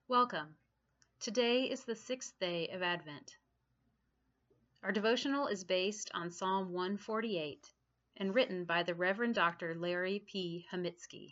Welcome. Today is the sixth day of Advent. Our devotional is based on Psalm 148 and written by the Reverend Dr. Larry P. Hamitsky.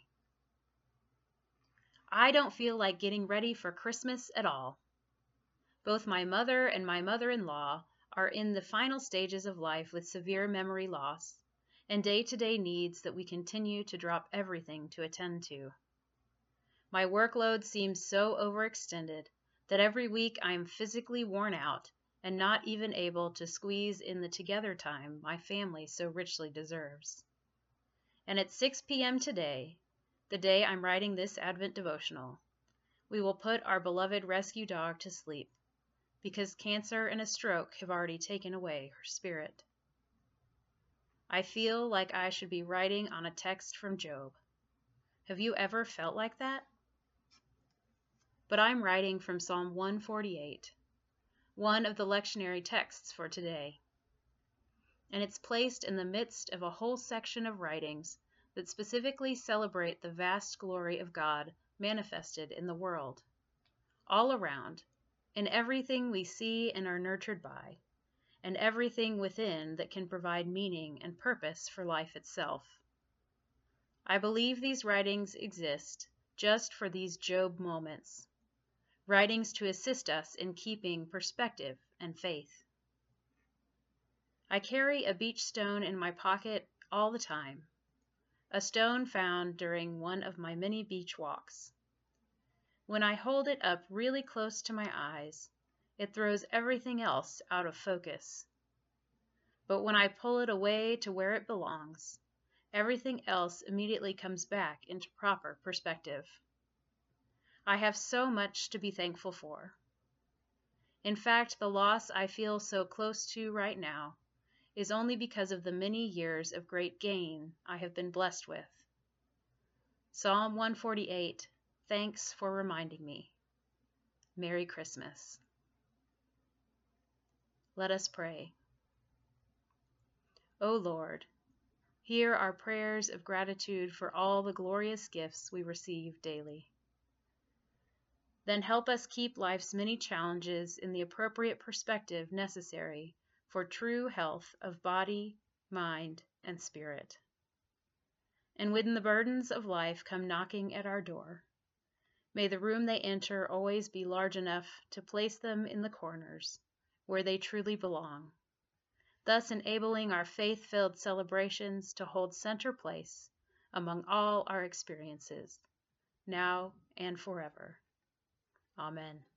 I don't feel like getting ready for Christmas at all. Both my mother and my mother-in-law are in the final stages of life with severe memory loss and day-to-day needs that we continue to drop everything to attend to. My workload seems so overextended that every week I am physically worn out and not even able to squeeze in the together time my family so richly deserves. And at 6 p.m. today, the day I'm writing this Advent devotional, we will put our beloved rescue dog to sleep because cancer and a stroke have already taken away her spirit. I feel like I should be writing on a text from Job. Have you ever felt like that? But I'm writing from Psalm 148, one of the lectionary texts for today. And it's placed in the midst of a whole section of writings that specifically celebrate the vast glory of God manifested in the world, all around, in everything we see and are nurtured by, and everything within that can provide meaning and purpose for life itself. I believe these writings exist just for these Job moments, writings to assist us in keeping perspective and faith. I carry a beach stone in my pocket all the time, a stone found during one of my many beach walks. When I hold it up really close to my eyes, it throws everything else out of focus. But when I pull it away to where it belongs, everything else immediately comes back into proper perspective. I have so much to be thankful for. In fact, the loss I feel so close to right now is only because of the many years of great gain I have been blessed with. Psalm 148, thanks for reminding me. Merry Christmas. Let us pray. O Lord, hear our prayers of gratitude for all the glorious gifts we receive daily. Then help us keep life's many challenges in the appropriate perspective necessary for true health of body, mind, and spirit. And when the burdens of life come knocking at our door, may the room they enter always be large enough to place them in the corners where they truly belong, thus enabling our faith-filled celebrations to hold center place among all our experiences, now and forever. Amen.